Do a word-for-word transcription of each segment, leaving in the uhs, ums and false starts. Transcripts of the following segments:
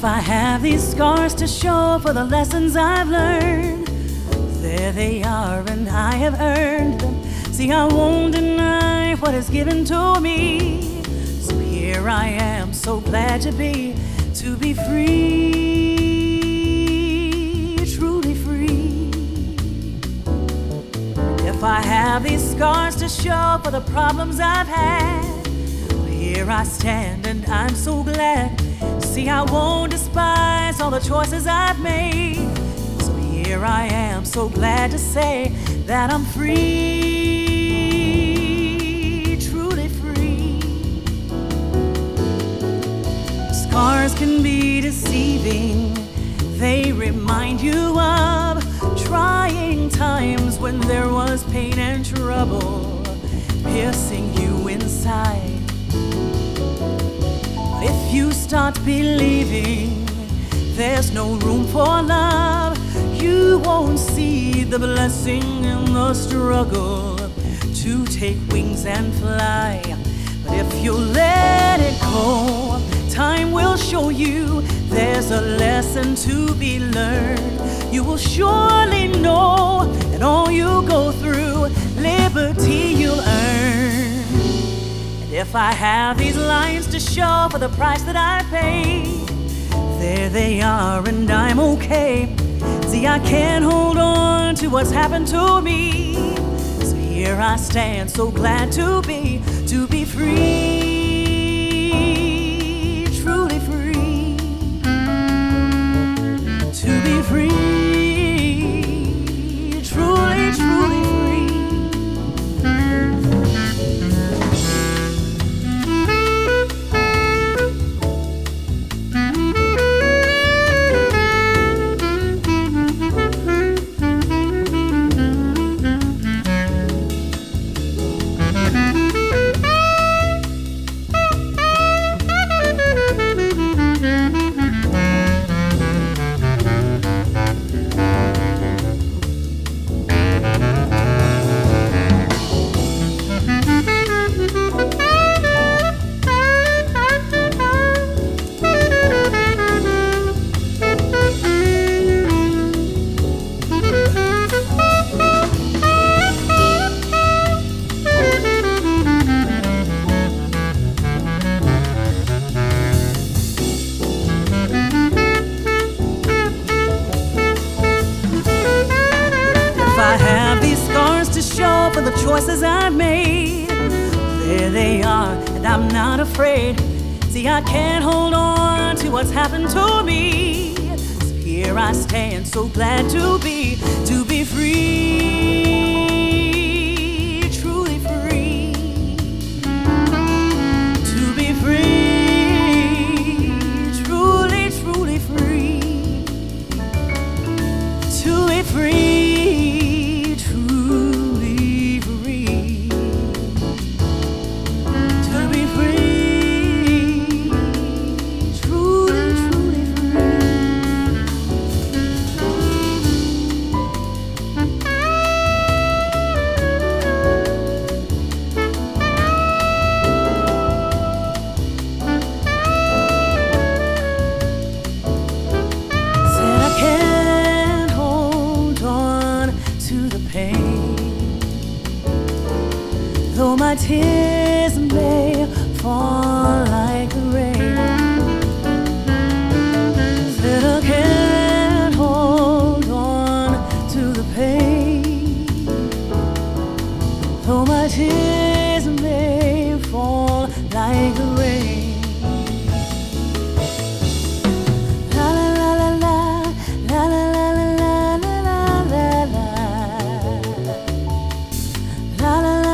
If I have these scars to show for the lessons I've learned, there they are and I have earned them. See, I won't deny what is given to me. So here I am, so glad to be, to be free, truly free. If I have these scars to show for the problems I've had, here I stand and I'm so glad. See, I won't despise all the choices I've made. So here I am, so glad to say that I'm free, truly free. Scars can be deceiving. They remind you of trying times when there was pain and trouble piercing you inside. If you start believing there's no room for love, you won't see the blessing in the struggle to take wings and fly. But if you let it go, time will show you there's a lesson to be learned. You will surely know that all you go through, liberty you'll earn. If I have these lines to show for the price that I paid, there they are and I'm okay. See, I can't hold on to what's happened to me. So here I stand, so glad to be, to be free, truly free. To be free, truly, truly free. I have these scars to show for the choices I've made. There they are, and I'm not afraid. See, I can't hold on to what's happened to me. So here I stand, so glad to be, to be free, truly free. To be free, truly, truly free. To be free. Though my tears may fall like the rain, still I can't hold on to the pain. Though my tears may fall like the rain. La la la la la, la la la la la la la la. La la la.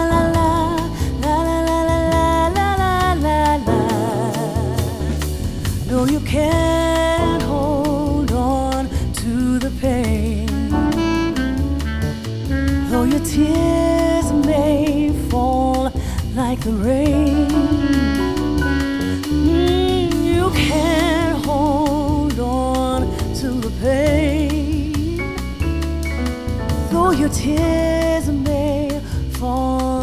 No, you can't hold on to the pain. Though your tears may fall like the rain, mm, you can't hold on to the pain. Though your tears may fall